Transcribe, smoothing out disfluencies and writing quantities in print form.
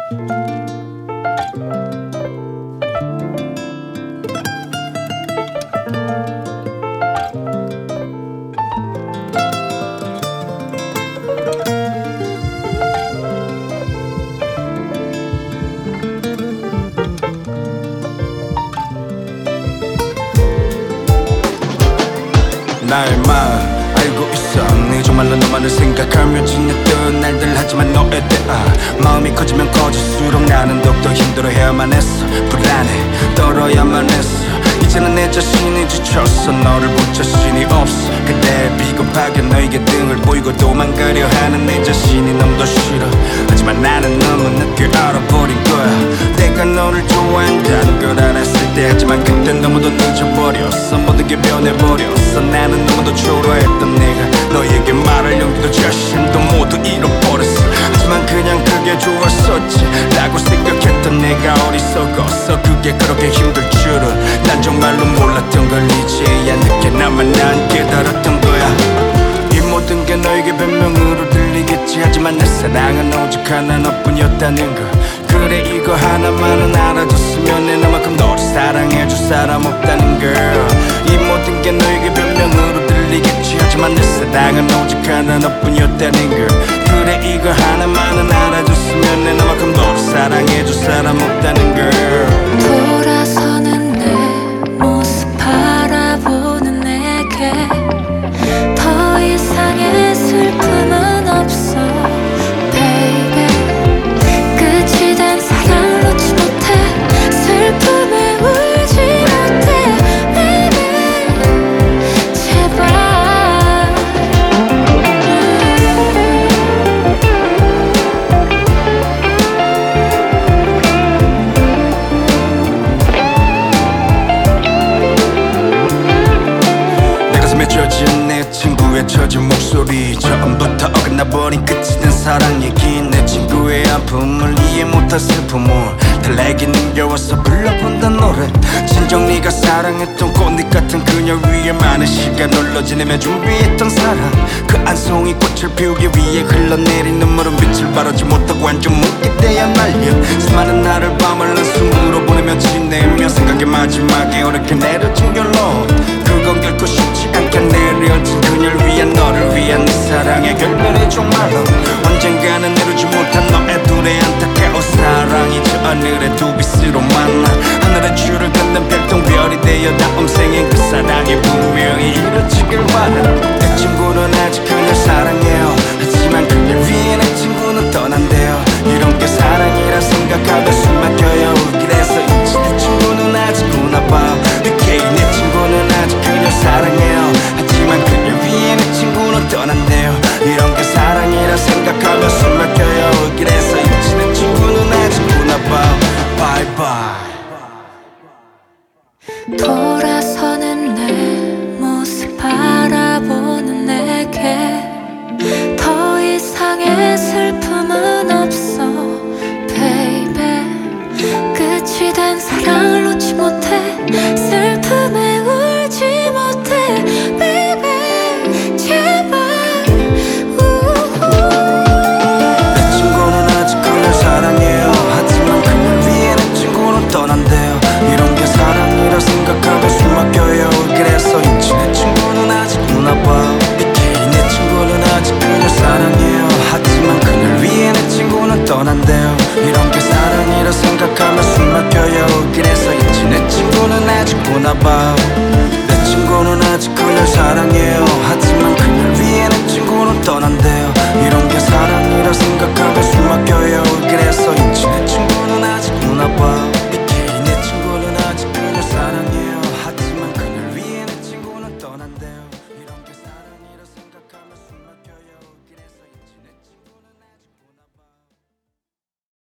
나의 마음 알고 있어. 네 정말로 너만을 생각하며 지냈던 날들. 하지만 너에 대한 마음이 커지면 커질수록 나는 더욱더 힘들어해야만 했어. 불안해 떨어야만 했어. 이제는 내 자신이 지쳤어. 너를 볼 자신이 없어. 그때 비겁하게 너에게 등을 보이고 도망가려 하는 내 자신이 너무 싫어. 하지만 나는 너무 늦게 알아버린 거야. 내가 너를 좋아한다는 걸 알았을 때. 하지만 그땐 너무도 늦어버렸어. 모든 게 변해버렸어. 나는 너무도 초라했던 내가 너에게 말할 용기도 자신도 모두 잃어버렸어. 하지만 그냥 그게 좋았었지 라고 생각했던 내가 어리석었어. 그게 그렇게 힘들 줄은 난 정말로 몰랐던 걸 이제야 늦게 나만 난 깨달았던 거야. 이 모든 게 너에게 변명으로 들리겠지. 하지만 내 사랑은 오직 하나 너뿐이었다는 거. 그래 이거 하나만은 알아줬으면 내 너만큼 너를 사랑해줄 사람 없다는 걸. 이 모든 게 너에게 변명으로 들리겠지. 하지만 내 사랑은 오직 하나 너뿐이었다는 걸. 그래 이거 하나만은 알아줬으면 내 너만큼 너를 사랑해줄 사람 없다는 걸. 돌아서는 내 모습 바라보는 내게 더 이상의 슬픔은 없어 baby. 끝이 된 사랑 놓지 못해. 슬픔에 울지 못해 baby. 제발. 내 가슴에 젖은 내 친구의 젖은 목소리. 처음부터 어긋나버린 끝이 된 사랑 얘기. 내 친구의 아픔을 이해 못한 슬픔을 달래기 능겨와서 불러본단 노래. 진정 네가 사랑했던 꽃잎 같은 그녀 위에 많은 시간 널러 지내며 준비했던 사랑. 그 한 송이 꽃을 피우기 위해 흘러내린 눈물은 빛을 바라지 못하고 완전 묻게 되야 말려. 수많은 날을 밤을 한숨으로 보내며 지내며 생각의 마지막에 어렵게 내려진 결론. 그건 결코 쉽지 않게 내려진 그녀를 위한 너를 위한 네 사랑의 결별의 종말로. 언젠가는 이루지 못한 너의 둘의 안타까운 사랑이 저 하늘의 두 빛으로 만나. 하늘의 줄을 긋는 별똥별이 되어 다음 생엔 그 사랑이 분명히 이루어지길 바라. 내 친구는 아직 그녀 사랑해요. 하지만 그녀 위해 내 친구는 떠난대요. 이런 게 사랑이라 생각하며 숨 막혀요. 그래서 이제 내 친구는 아직 우나봐. BK 내 친구는 아직 그녀 사랑해요. 하지만 그녀 위해 내 친구는 떠난대요. 이런 게 사랑이라 생각하며 숨 막혀요. 그래서 이제 내 친구는 아직 우나봐. Bye bye. 돌아서는 내 모습 바라보는 내게 더 이상의 슬픔은 없어 baby. 끝이 된 사랑을 놓지 못해. 슬픔에 울지 못해 baby. 제발. 내 친구는 아직 그녀 사랑해요. 하지만 그녀 위해 내 친구는 떠난대요. 이런 게 사랑이라 생각하며 숨 막혀요. 그래서 이제 내 친구는 아직 우나봐. BK 내 친구는 아직 그녀 사랑해요. 하지만 그녀를 위해 내 친구는 떠난대요. 이런 게 사랑이라 생각하며 숨 막혀요. 그래서 이제 내 친구는 아직 우나봐.